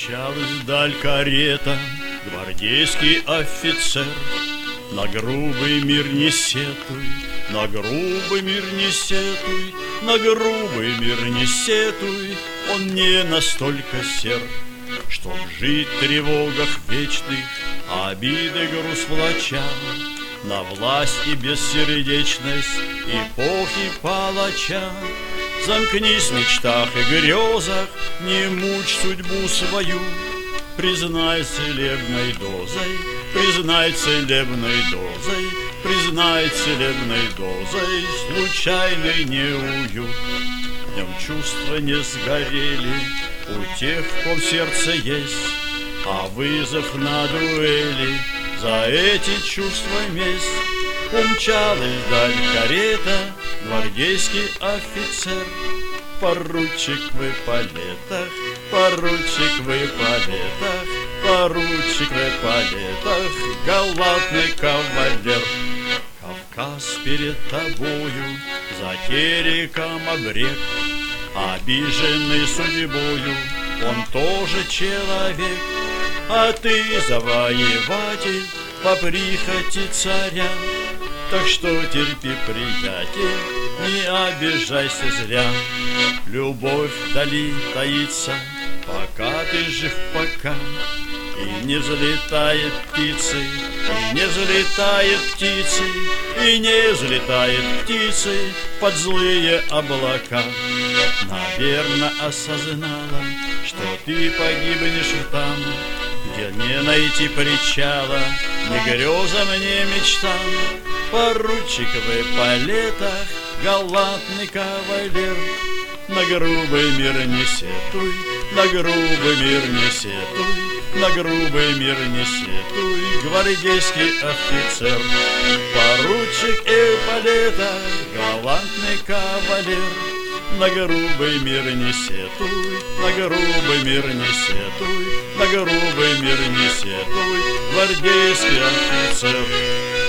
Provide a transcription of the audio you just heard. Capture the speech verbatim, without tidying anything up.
Мчалась вдаль карета, гвардейский офицер. На грубый мир не сетуй, на грубый мир не сетуй, на грубый мир не сетуй, он не настолько сер, чтоб жить в тревогах вечных, обиды груз влача, на власть и бессердечность эпохи палача. Замкнись в мечтах и грезах, не мучь судьбу свою, признай целебной дозой, признай целебной дозой, признай целебной дозой случайный неуют. Днем чувства не сгорели у тех, в ком сердце есть, а вызов на дуэли за эти чувства месть. Умчалась вдаль карета, гвардейский офицер. Поручик в эполетах, поручик в эполетах, поручик в эполетах, галантный кавалер. Кавказ перед тобою, за тереком обрек, обиженный судьбою, он тоже человек. А ты завоеватель по прихоти царя, так что терпи, приятель, не обижайся зря. Любовь вдали таится, пока ты жив, пока. И не взлетает птицы, и не взлетает птицы, и не взлетает птицы под злые облака. Наверно, осознала, что ты погибнешь там, где не найти причала ни грезам, ни мечтам. Поручик в эполетах, галантный кавалер. На грубый мир не сетуй, на грубый мир не сетуй, на грубый мир не сетуй, гвардейский офицер. Поручик эполетах, галантный кавалер. На грубый мир не сетуй, на грубый мир не сетуй, на грубый мир не сетуй, гвардейский офицер.